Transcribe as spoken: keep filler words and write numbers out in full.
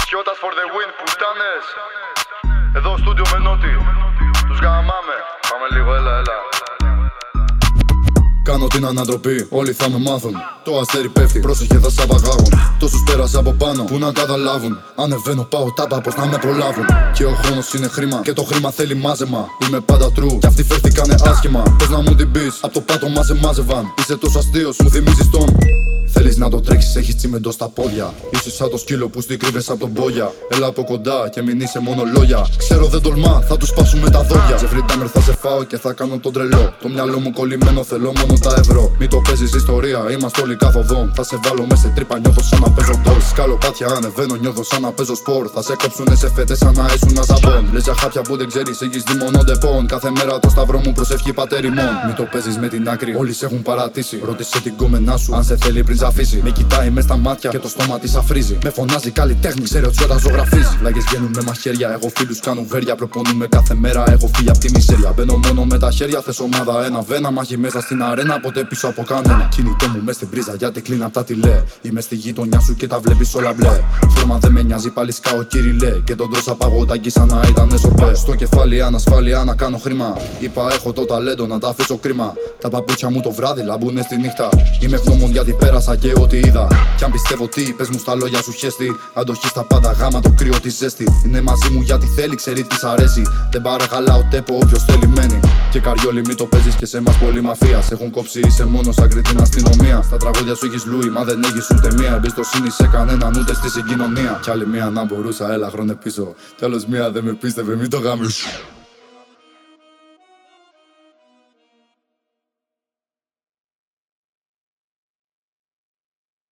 Χιώτας for the win, πουτάνες. Εδώ στούντιο με νότι. Τους γαμάμε. Πάμε λίγο, έλα, έλα. Κάνω την ανατροπή, όλοι θα με μάθουν. Το αστέρι πέφτει, πρόσεχε θα σ' απαγάγουν. Τόσους πέρασα από πάνω που να καταλάβουν. Ανεβαίνω, πάω τάπα πως να με προλάβουν. Και ο χρόνος είναι χρήμα και το χρήμα θέλει μάζεμα. Είμαι πάντα true κι αυτοί φέρθηκανε άσχημα. Πες να μου την πεις, απ' το πάτωμα σε μάζευαν. Είσαι τόσο αστείος, μου θυμίζεις τον. Θέλεις να το τρέξεις, έχεις τσιμεντό στα πόδια. Είσαι σαν το σκύλο που στην κρύβες απ' τον μπόγια. Έλα από κοντά και μην είσαι μόνο λόγια. Ξέρω δεν τολμά, θα τους σπάσουμε τα δόντια. Τζεφρι Ντάμερ θα σε φάω και θα κάνω τον τρελό. Το μυαλό μου κολλημένο, θέλω μόνο τα ευρώ. Μην το παίζεις ιστορία, είμαστε όλοι καθοδόν. Θα σε βάλω μέσα σε τρύπα, νιώθω σαν να παίζω ντόλ. Σκάλω πάτια, ανεβαίνω, νιώθω σαν να παίζω σπορ. Θα σε κόψουνε σε φέτες σαν να ήσουν ένα ζαμπόν. Λες για χάπια που δεν ξέρεις, έχεις δει μόνο ντεπών. Κάθε μέρα το σταυρό μου προσεύχει πατέριμον. Μην το παίζεις με την άκρη, όλοι σε έχουν παρατήσει. Ρώτησε την κόμενά σου αν σε θέλει πριν ζαφίσει. Με κοιτάει μες στα μάτια και το στόμα της αφρίζει. Με φωνάζει καλλιτέχνη, ξέρει ότι όταν ζωγραφίζει. Λάγες βγαίνουν με μαχαίρια, εγώ φίλους κάνουν βέρια. Προπονούμε κάθε μέρα, έχω φύγει απ' τη μισέρια. Μπαίνω μόνο με τα χέρια, θες ομάδα ένα βένα. Μάχη μέσα στην αρένα, ποτέ πίσω από κανένα. Κινητό μου μες στην πρίζα γιατί κλείνω απ' τα τηλέ. Είμαι στη γειτονιά σου και τα βλέπεις όλα μπλε. Φόρμα δεν με νοιάζει, πάλι σκάω κυριλέ. Και τον τρως απαγωτάκι σαν να ήταν σορπέ. Στο κεφάλι ανασφάλεια να κάνω χρήμα. Είπα έχω το ταλέντο να τα αφήσω κρίμα. Τα παπούτσια μου το βράδυ λαμπούνε στη νύχτα. Είμαι ευγνώμων γιατί πέρασα και ό,τι είδα. Κι αν πιστεύω τι, πες μου στα λόγια σου χέστη. Αντοχή στα πάντα, γάμα το κρύο τη ζέστη. Είναι μαζί μου γιατί θέλει, ξέρει τι σ' αρέσει. Δεν παρακαλάω τέπο, όποιος θέλει μένει. Και καριόλι μη το παίζεις και σε μας πολύ μαφίας. Έχουν κόψει, είσαι μόνο σαν την αστυνομία. Στα τραγούδια σου έχεις Λούι, μα δεν έχεις ούτε μία εμπιστοσύνη σε κανέναν ούτε στη συγκοινωνία. Κι άλλη μία να μπορούσα, έλα χρόνε πίσω. Κι άλλος μία δεν με πίστευε, μην το γάμεις.